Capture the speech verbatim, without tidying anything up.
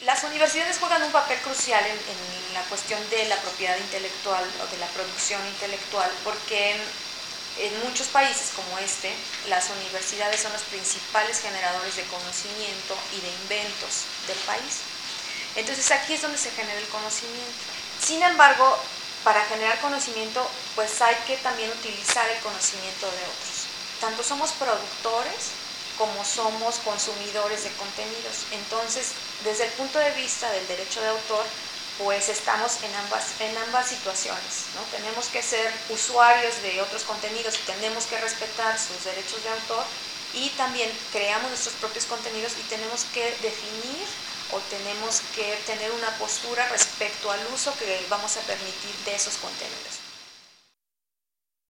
Las universidades juegan un papel crucial en, en la cuestión de la propiedad intelectual o de la producción intelectual, porque en muchos países como este, las universidades son los principales generadores de conocimiento y de inventos del país. Entonces aquí es donde se genera el conocimiento. Sin embargo, para generar conocimiento, pues hay que también utilizar el conocimiento de otros. Tanto somos productores como somos consumidores de contenidos. Entonces, desde el punto de vista del derecho de autor, pues estamos en ambas, en ambas situaciones, ¿no? Tenemos que ser usuarios de otros contenidos y tenemos que respetar sus derechos de autor, y también creamos nuestros propios contenidos y tenemos que definir o tenemos que tener una postura respecto al uso que vamos a permitir de esos contenidos.